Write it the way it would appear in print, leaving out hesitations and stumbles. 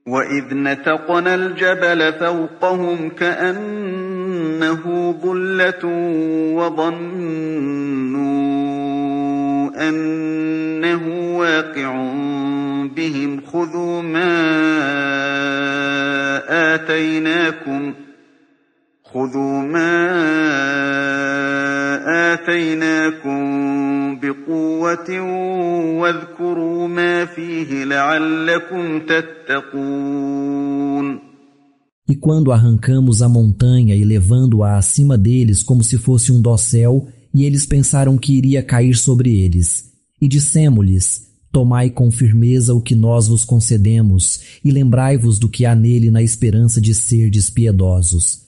وَإِذْ نَتَقْنَا الْجَبَلَ فَوْقَهُمْ كَأَنَّهُ ظُلَّةٌ وَظَنُّوا أَنَّهُ وَاقِعٌ بِهِمْ خُذُوا مَا آتَيْنَاكُمْ بِقُوَّةٍ وَاذْكُرُوا مَا فِيهِ لَعَلَّكُمْ تَتَّقُونَ. E quando arrancamos a montanha e levando-a acima deles como se fosse um dossel, e eles pensaram que iria cair sobre eles. E dissemo-lhes: tomai com firmeza o que nós vos concedemos, e lembrai-vos do que há nele na esperança de serdes piedosos.